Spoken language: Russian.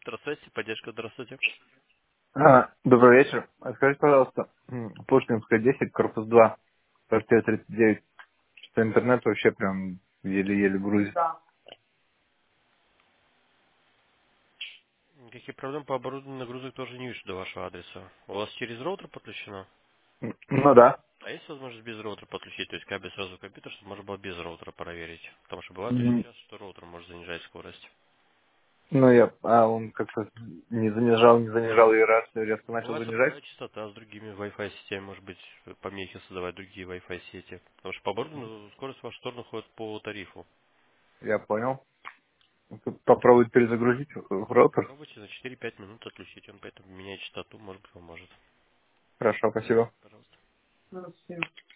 Центр связи, поддержка, здравствуйте. Добрый вечер. Скажите, пожалуйста, Пушкинская 10, корпус 2, квартира 39, что интернет вообще прям еле-еле грузит. Какие проблемы по оборудованию нагрузок тоже не вижу до вашего адреса. У вас через роутер подключено? Ну да. А есть возможность без роутера подключить, то есть кабель сразу в компьютер, чтобы можно было без роутера проверить? Потому что бывает очень часто, что роутер может занижать скорость. Он как-то не занижал и раз, резко начал Бывает занижать. совпадает частота с другими Wi-Fi сетями, может быть, помехи создавать другие Wi-Fi сети. Потому что по оборудованию скорость в вашу сторону ходит по тарифу. Я понял. Попробовать перезагрузить в роутер. Попробуйте за 4-5 минут отключить, он поэтому меняет частоту, может быть, поможет. Хорошо, спасибо. Пожалуйста.